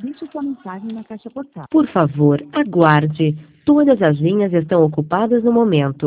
Deixe sua mensagem na caixa postal. Por favor, aguarde. Todas as linhas estão ocupadas no momento.